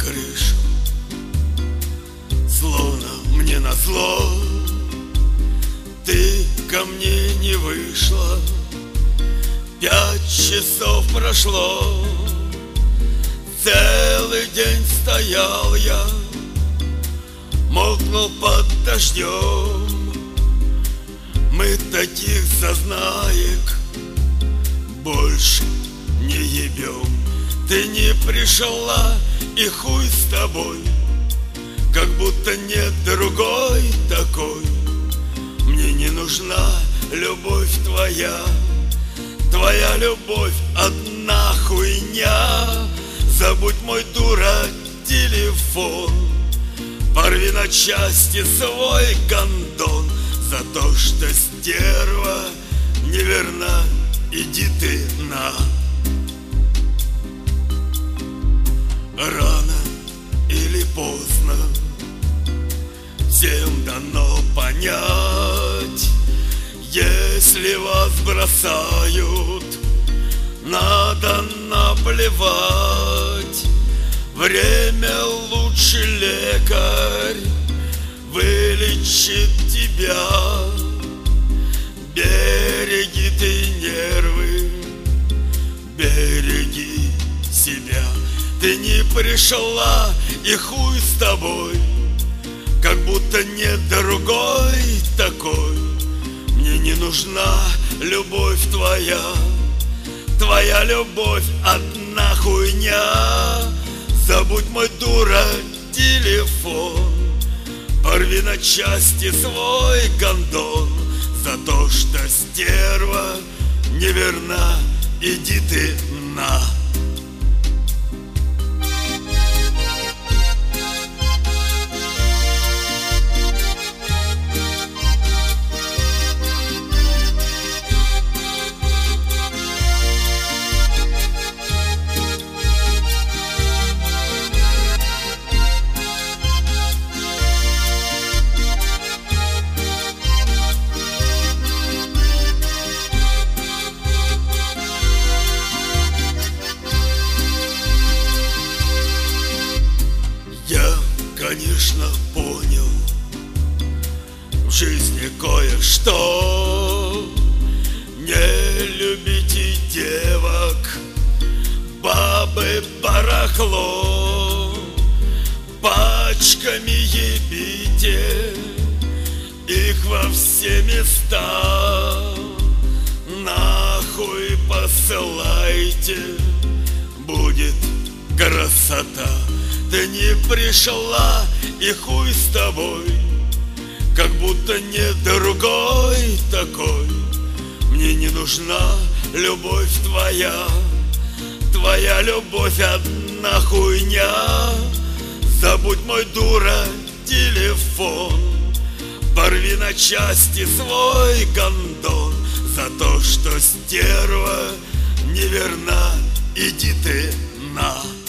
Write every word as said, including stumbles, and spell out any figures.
крышу, словно мне назло. Ты ко мне не вышла, пять часов прошло. Целый день стоял я, мокнул под дождем. Мы таких зазнаек больше не ебем. Ты не пришла, и хуй с тобой, как будто нет другой такой. Мне не нужна любовь твоя, твоя любовь одна хуйня. Забудь мой дурак телефон, порви на части свой гондон. За то, что стерва неверна, иди ты на. Рано или поздно всем дано понять, если вас бросают, надо наплевать. Время лучший лекарь вылечит тебя. Береги ты нервы, береги себя. Ты не пришла, и хуй с тобой, как будто нет другой такой. Мне не нужна любовь твоя, твоя любовь одна хуйня. Забудь мой дурак телефон, порви на части свой гондон. За то, что стерва неверна, иди ты на. Я, конечно, понял в жизни кое-что. Не любите девок, бабы барахло. Пачками ебите их во все места. Нахуй посылайте, будет красота. Ты не пришла, и хуй с тобой, как будто нет другой такой. Мне не нужна любовь твоя, твоя любовь одна хуйня. Забудь мой дура телефон, порви на части свой гондон. За то, что стерва неверна, иди ты на.